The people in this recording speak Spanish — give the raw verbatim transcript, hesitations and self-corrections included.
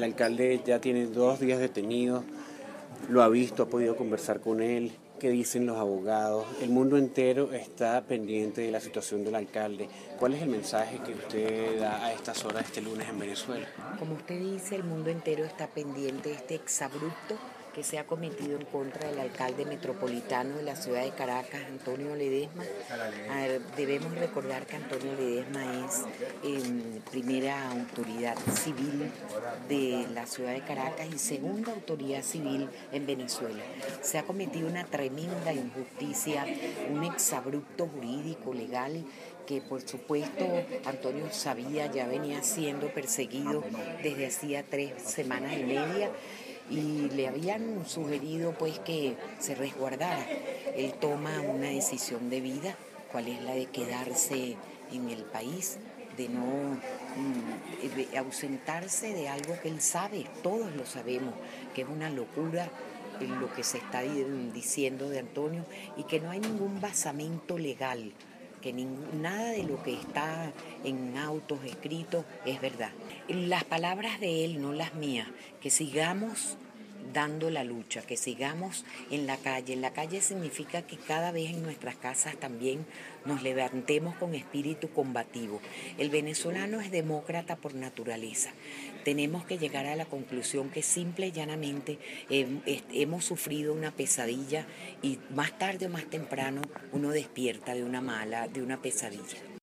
El alcalde ya tiene dos días detenido, lo ha visto, ha podido conversar con él. ¿Qué dicen los abogados? El mundo entero está pendiente de la situación del alcalde. ¿Cuál es el mensaje que usted da a estas horas este lunes en Venezuela? Como usted dice, el mundo entero está pendiente de este exabrupto que se ha cometido en contra del alcalde metropolitano de la ciudad de Caracas, Antonio Ledesma. A ver, debemos recordar que Antonio Ledesma es eh, primera autoridad civil de la ciudad de Caracas y segunda autoridad civil en Venezuela. Se ha cometido una tremenda injusticia, un exabrupto jurídico, legal, que por supuesto Antonio sabía, ya venía siendo perseguido desde hacía tres semanas y media y le habían sugerido pues que se resguardara. Él toma una decisión de vida, cuál es la de quedarse en el país, de no mm, de ausentarse de algo que él sabe, todos lo sabemos, que es una locura lo que se está diciendo de Antonio y que no hay ningún basamento legal, que ningún, nada de lo que está en autos escritos es verdad. Las palabras de él, no las mías, que sigamos dando la lucha, que sigamos en la calle. En la calle significa que cada vez en nuestras casas también nos levantemos con espíritu combativo. El venezolano es demócrata por naturaleza. Tenemos que llegar a la conclusión que simple y llanamente eh, hemos sufrido una pesadilla y más tarde o más temprano uno despierta de una mala, de una pesadilla.